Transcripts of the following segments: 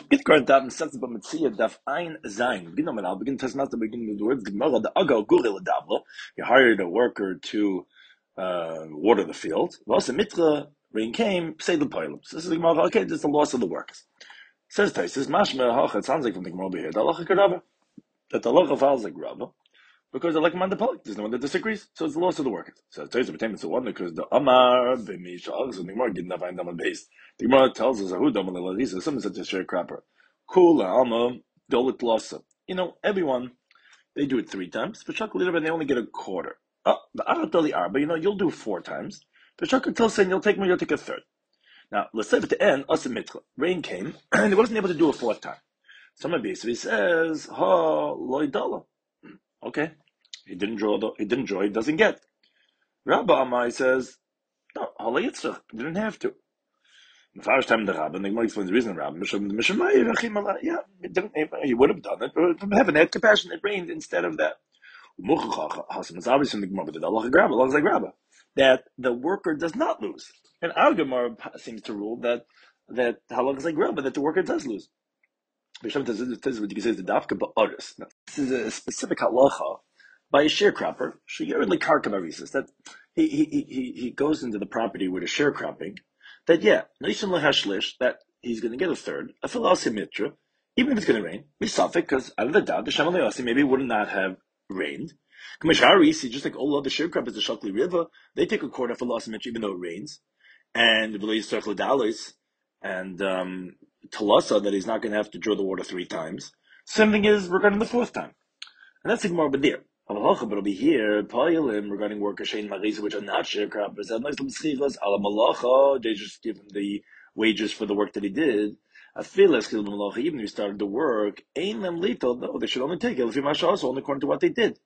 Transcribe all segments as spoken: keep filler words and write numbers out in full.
Get current up in sense of Mitzia Daf Ein Zain. Begin nominal, begin test not to begin with the words, the Gemara, the Agal Guril Davla. You hired a worker to uh, water the field. Vasa Mitra, rain came, say the Pilots. This is the Gemara, okay, this is the loss of the workers. Says Taisis, Mashma Hach, it sounds like from the Gemara over here, the Allah Karava, that the Allah falls like Rava, because they're like Mandapalik, there's no one that disagrees, so it's the loss of the workers. So Taisis pertains to one because the Amar, Bimish, so the Gemara didn't find them on base. The Gemara tells us, Ahu Dom Lalisa, something such a sharecropper. Kula Alma Dolit Lossa. You know, everyone, they do it three times. For Shak Lira, they only get a quarter. Oh, the Aratali Arba, you know, you'll do four times. For Shak Til saying, you'll take me, you'll take a third. Now, let's say at the end, Asimitra. Rain came, and he wasn't able to do a fourth time. Someone basically says, Ha Loidala. Okay. He didn't draw, the, he didn't draw, he doesn't get. Rabba Amai says, no, Hala Yitzchak, he didn't have to. The first time the Rabbi, and the Gemara explains the reason the Rabbi, yeah, he, didn't, he would have done it, but from heaven had compassion, it rained instead of that. It's obviously in the Gemara, but the Allah Grabba, Allah Grabba, that the worker does not lose. And our Gemara seems to rule that that Allah is like Grabba, that the worker does lose. This is the Dafka Ba'aris. This is a specific halacha by a sharecropper, that he, he, he, he goes into the property with a sharecropping, that yeah, that he's going to get a third, a mitra, even if it's going to rain, misafik, because out of the doubt, the Shamal maybe would not have rained. Just like all other sharecroppers, the Shakli River, they take a quarter for loss mitra even though it rains, and and um, Talasa, that he's not going to have to draw the water three times. Same thing is regarding the fourth time, and that's the Gemara Badir. But over here, Payalim regarding workers Shein Marisa, which are not sharecroppers, they just give him the wages for the work that he did. Even if he started the work, no, they should only take it only according to what they did.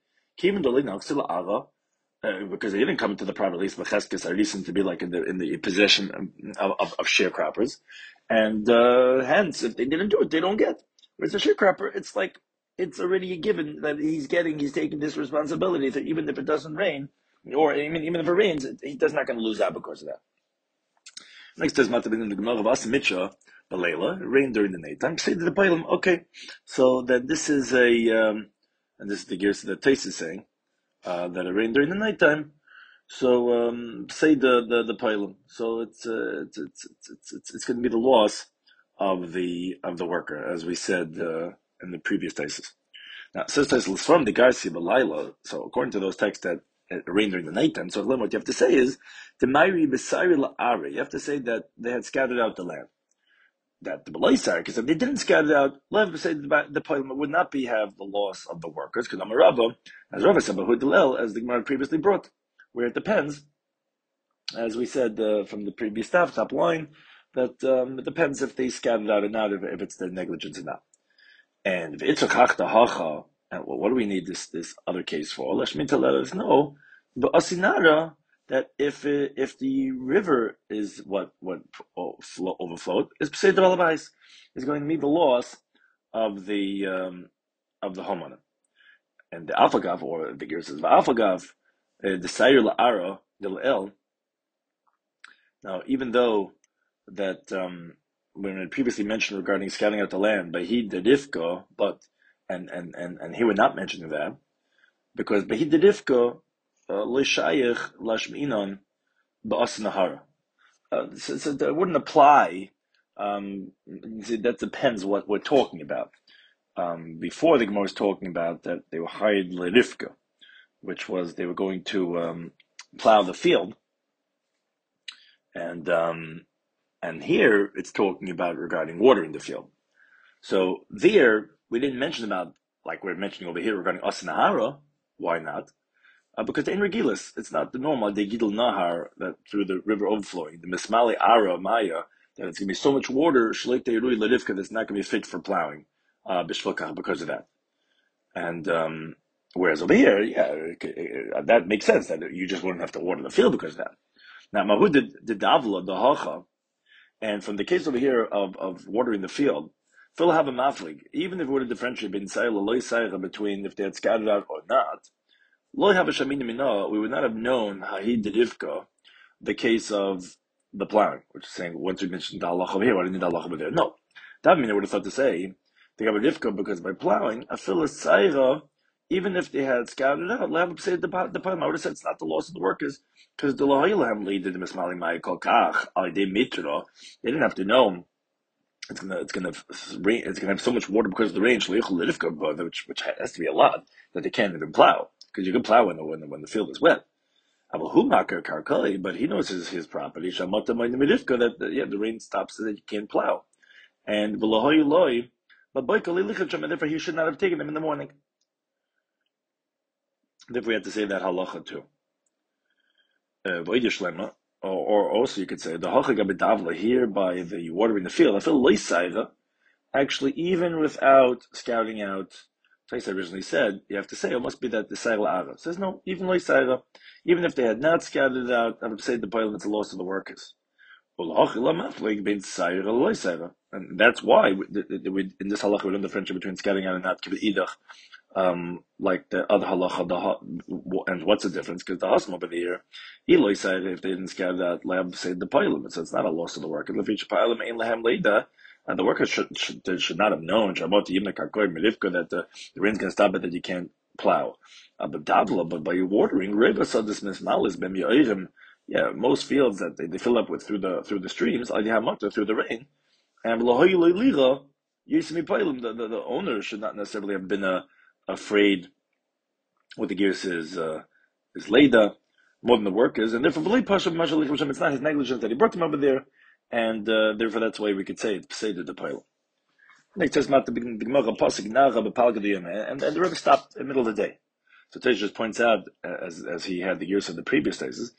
Uh, because they didn't come into the private lease b'cheskes arisim to be like in the in the possession of, of, of sharecroppers, and uh, hence if they didn't do it, they don't get. Whereas a sharecropper, it's like it's already a given that he's getting, he's taking this responsibility that even if it doesn't rain, or even even if it rains, it, he's not going to lose out because of that. Next says Matabin in the Gemara of Asimitra, Balela, it rained during the nighttime. Say to the Bailam, okay, so that this is a um, and this is the gears that Tais is saying. Uh, that it rained during the nighttime, so um, say the the the pylon. So it's, uh, it's it's it's it's it's going to be the loss of the of the worker, as we said uh, in the previous thesis. Now, says thesis from the Garcia Balayla. So according to those texts that it rained during the nighttime, so what you have to say is the Mairi Besari La'ari. You have to say that they had scattered out the land. That the Belaisar, because if they didn't scatter it out, let say the, the Payim would not be have the loss of the workers, because I'm a Rabba, as Rabba said, as the Gemara previously brought, where it depends, as we said uh, from the previous staff, top line, that um, it depends if they scattered out or not, if, if it's their negligence or not. And if it's a chachta hacha, and well, what do we need this this other case for? Lashmin to let us know, but asinara, that if it, if the river is what what overflowed, is psei developais, is going to meet the loss of the um, of the homeowner, and the alfagav, or the gear says alfagav, the sayir la'ara del el. Now, even though that um, when it previously mentioned regarding scouting out the land by he dedifka, but and and and and here we're not mentioning that because by he dedifka. L'shayich lashminon ba'as nahara. So, so that wouldn't apply. Um, that depends what we're talking about. Um, before the Gemara was talking about that they were hired l'rifka, which was they were going to um, plow the field, and um, and here it's talking about regarding watering the field. So there we didn't mention about like we're mentioning over here regarding as nahara. Why not? Uh, because the Enregilis, it's not the normal, the Gidel Nahar, that through the river overflowing, the Mismali Ara Maya, that it's going to be so much water, Shleik Teirui Lerivka, that's not going to be fit for plowing, uh, Bishvakah, because of that. And, um, whereas over here, yeah, it, it, that makes sense, that you just wouldn't have to water the field because of that. Now, Mahud did the Davla, the Hacha, and from the case over here of, of watering the field, Phil have a maflig, even if it would have differentiated between if they had scattered out or not, we would not have known Hahid Rivka, the case of the plowing, which is saying once we mentioned the halacha over here, why didn't the halacha over there? No, That mean I would have thought to say they got a Rivka because by plowing a Philistira, even if they had scouted out, Lam said the the I would have said it's not the loss of the workers because the Lahilam leaded the Mismali Mai Kolkach, they Mitra, they didn't have to know it's gonna it's gonna rain it's gonna have so much water because of the rain, which which has to be a lot that they can't even plow. Because you can plow when the when the, when the field is wet. But he knows his, his property. That, that yeah, the rain stops so that you can't plow. And but therefore he should not have taken them in the morning. Therefore we have to say that halacha too. Uh, or, or also you could say the halacha here by the watering the field. I feel loisaiva. Actually, even without scouting out, Taisa originally said, you have to say it must be that the Saila Ara says no, even loisaiva, even if they had not scouted it out, I would say the pilot it's a loss of the workers. And that's why we, we, in this halacha we learn the friendship between scouting out and not idach. Um, like the other halacha, the, and what's the difference? Because the husband over here, Eloi said if they didn't scout out, lab said the pilot, so it's not a loss of the worker. And the workers should should, should not have known that the, the rain's going to stop it, that you can't plow. Uh, but dabla, but by watering, reba saw this mismalis bem yeah, most fields that they, they fill up with through the through the streams, through the rain, and the, the, the owner should not necessarily have been uh, afraid what the gears is uh, is Leda more than the workers, and therefore it's not his negligence that he brought them over there, and uh, therefore that's why we could say it's Peseda the pilot. Next says the and and the Rebbe stopped in the middle of the day. So Tej just points out, as as he had the years of the previous days,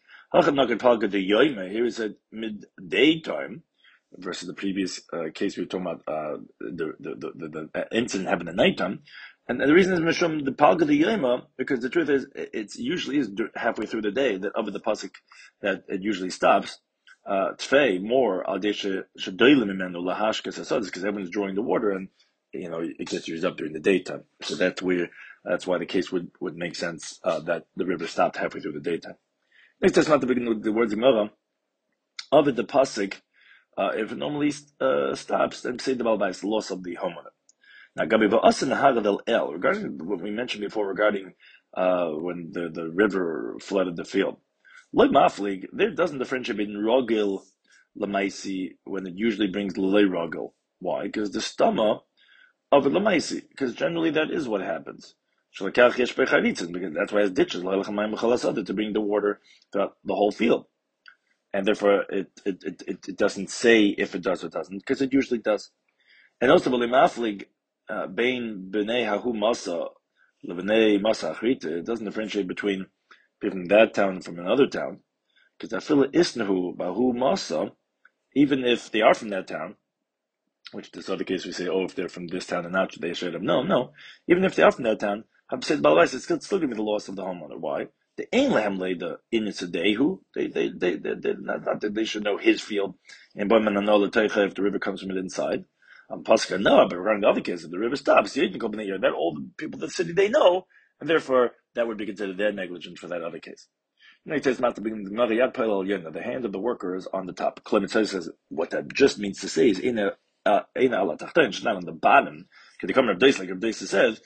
here is at midday time versus the previous uh, case we were talking about uh, the, the, the, the, the incident happened at nighttime. And, and the reason is Mishum the Palga the Yoma, because the truth is it's usually is halfway through the day that over the pasuk that it usually stops. Uh, Tfei more al deshe shadoilim imenu lahashkas asadas, because everyone's drawing the water and you know it gets used up during the daytime. So that's where that's why the case would, would make sense uh, that the river stopped halfway through the daytime. Next, that's not the beginning of the words Gemara. Of it, the pasuk, uh, if it normally uh, stops, then say the balbai is the loss of the homeowner. Now, Gabi ba'asin hagadel el, regarding what we mentioned before regarding uh, when the, the river flooded the field. Like maflig, there doesn't differentiate in rogil lamaisi when it usually brings lele rogil. Why? Because the stomach of a lamaisi, because generally that is what happens. Because that's why it's ditches to bring the water throughout the whole field, and therefore it it, it, it doesn't say if it does or doesn't, because it usually does. And also, b'limaflig bein b'nei hahu masa lebnei masa achrita, it doesn't differentiate between people from that town and from another town, because afila isnahu bahu masa, even if they are from that town. Which this other case we say, oh, if they're from this town and not, they should have. No, no. Even if they are from that town, I've said balais, it's still, still going to be the loss of the homeowner. Why? They ain't lehem the initzadehu. They they they they they not, not that they should know his field. And boy man know the teicha if the river comes from it inside. Um, Pascha no, but regarding the other case, if the river stops, the agent company here, that all the people in the city they know, and therefore that would be considered their negligence for that other case. It says not to begin the hand of the worker is on the top. Clement says what that just means to say is in a uh, not on the bottom. Because they come Rav Deis, like Rav Deis says,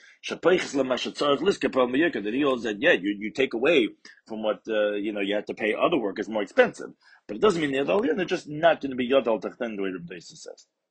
that he holds that yeah, you, you take away from what uh, you know you have to pay other workers more expensive, but it doesn't mean they're just not going to be yodal tachten the way Rav Deis says.